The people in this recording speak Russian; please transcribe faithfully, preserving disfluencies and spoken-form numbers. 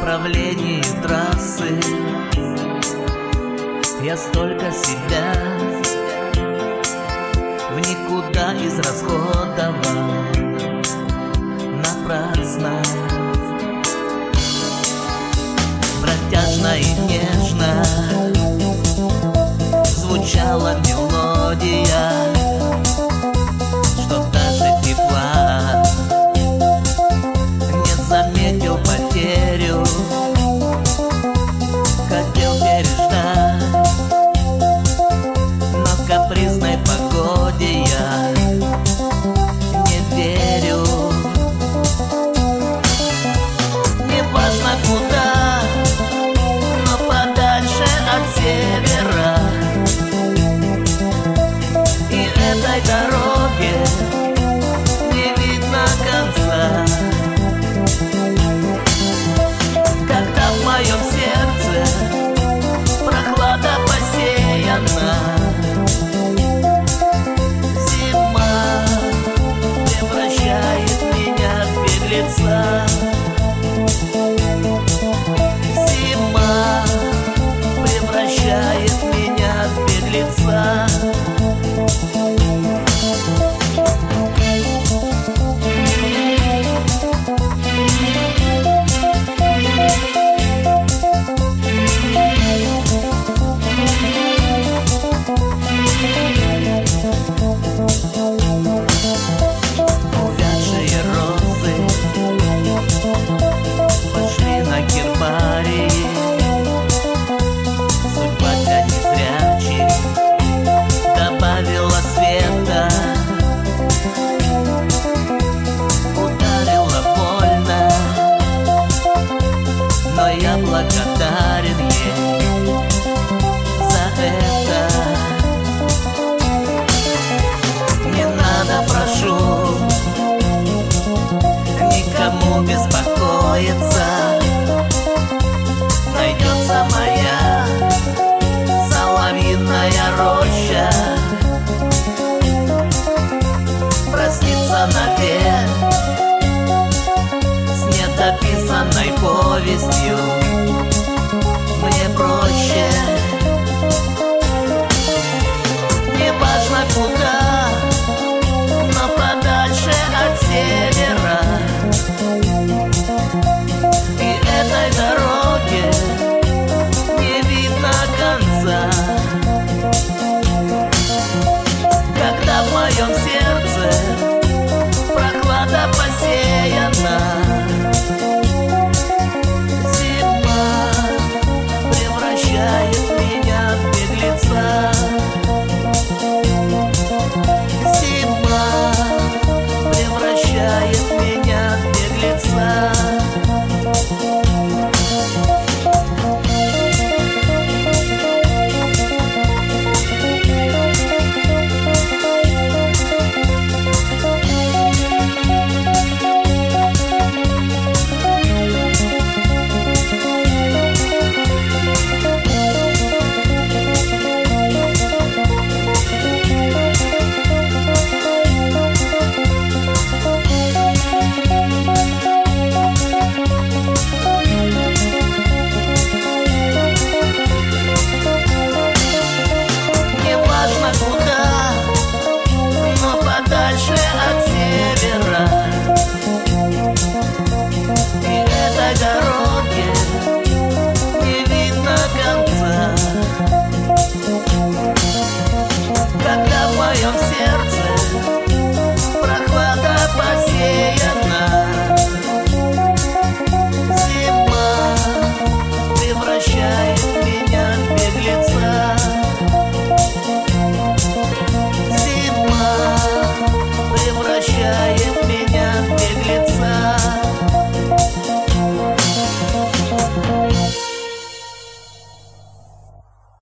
направлении трассы я столько себя в никуда израсходовал напрасно. Протяжно и нежно звучала мелодия, что даже тепла не заметил потерю. Хотел переждать, но капризной погоде я не верю. Не важно куда, но подальше от севера. И этой дороге не видно конца. Когда в моем сердце прохлада посеяна, зима превращает меня в беглеца. Зима превращает меня в беглеца. Увядшие розы пошли на гербарии. Судьба для незрячих добавила света, ударила больно, но я благодарен ей за это. Не надо, прошу, никому беспокоиться.